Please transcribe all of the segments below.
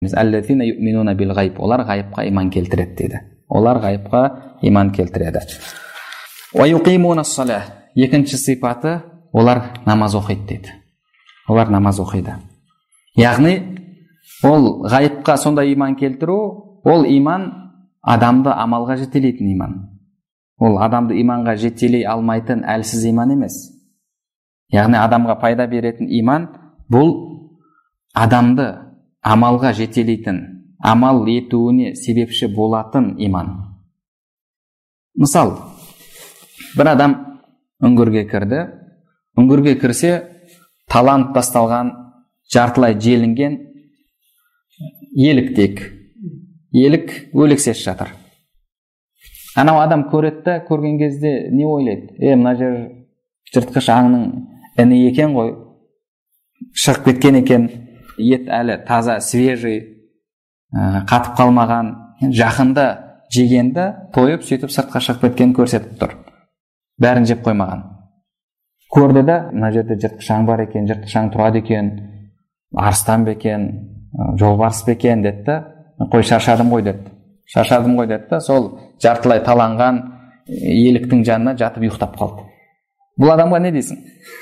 Аллазина юминуна бил гайб. Олар гайыпқа иман келтіреді деді. Олар гайыпқа иман келтіреді. Ва юқимуна ссалах. Екінші сипаты, олар намаз оқиды деді. Олар намаз оқиды. Яғни ол ғайыпқа сондай иман келтіру, ол иман адамды амалға жетелейтін иман. Ол адамды иманға жетелей алмайтын әлсіз иман емес. Яғни адамға пайда беретін иман, бұл адамды амалға жетелейтін, амал етуіне себепші болатын иман. Мысал, бір адам үңгірге кірді. Үңгірге кірсе, таланып тасталған, жартылай желінген еліктек. Елік өлексес жатыр. Анау адам көретті, көрген кезде не ойлайды? Мына жер жыртқыш аңның іні екен ғой, шығып кеткен екен, ет әлі таза, свежий, қатып қалмаған, жақында жегенді тойып, сөйтіп сыртқа шығып кеткен көрсетіп тұр. Бәрін жеп қоймаған. Көрді да, мына жерде жыртқыш аң бар екен, жыртқыш аң тұрады екен, арыстан бекен, жолбарыс бекен деді. Қой, шаршадым ғой деді. Сол жартылай таланған еліктің жанына жатып ұйықтап қалды. Бұл адамға не дейсің?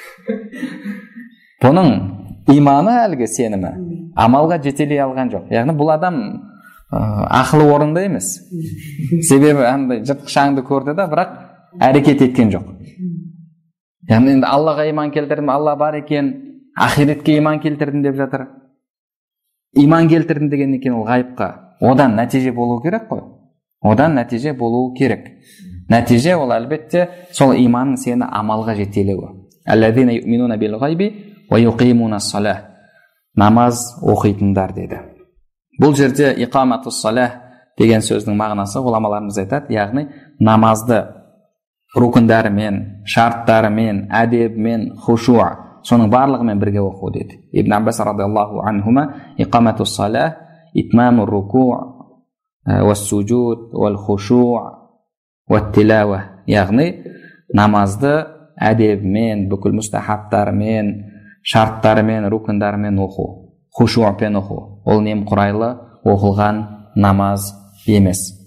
Бұның иманы әлгі сенімі амалға жетелей алған жоқ. Яғни бұл адам ақылы орында емес. Себебі жыртқыш аңды көрді да, бірақ әрекет еткен жоқ. Яғни енді Аллаға иман келтірдім, Алла бар екен, ақиретке иман келтірдім деп жатыр. Иман келтірдім деген екен ол ғайыпқа. Одан нәтиже болу керек қой. Нәтиже болу керек. Нәтиже ол әлбетте сол иманның сені амалға жетелеуі. Аллазина юминуна бил гайби ва юқимуна ссалах. Намаз оқитындар деді. Бұл жерде иқаматус салах деген сөздің мағынасы ғұламаларымыз айтады, яғни намазды рукындарымен, шарттарымен, әдебімен, хушуа, соның барлығымен бірге оқу деді. Ибн Аббас радиаллаху анхума иқаматус салах итмаму руку' уассуджуд уалхушу'а уаттилауа. Яғни намазды әдебімен, бүкіл мұстахабтарымен, шарттарымен, рукындарымен оқу, хушу'пен оқу. Ол немқұрайлы оқылған намаз емес.